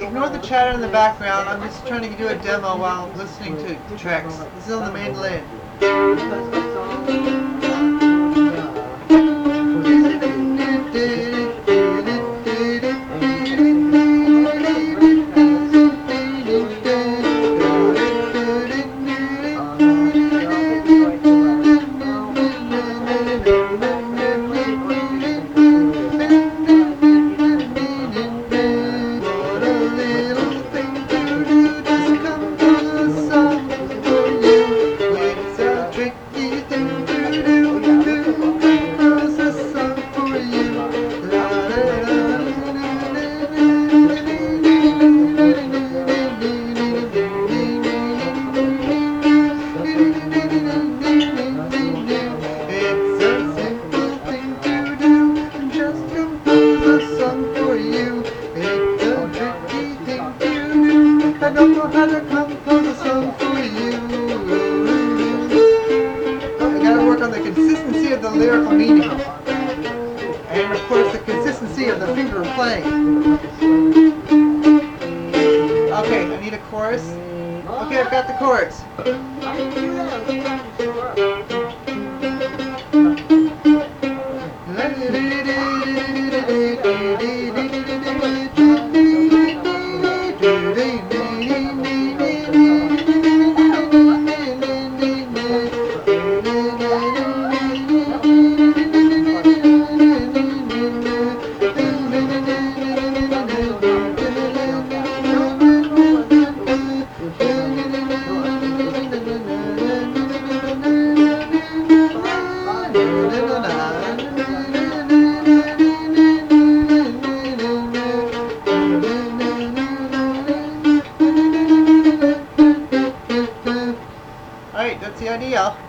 ignore the chatter in the background. I'm just trying to do a demo while listening to tracks. This is on the mandolin. I don't know how to compose a song for you. I gotta work on the consistency of the lyrical meaning. And of course the consistency of the finger playing. Okay, I need a chorus. Okay, I've got the chorus. Alright, that's the idea.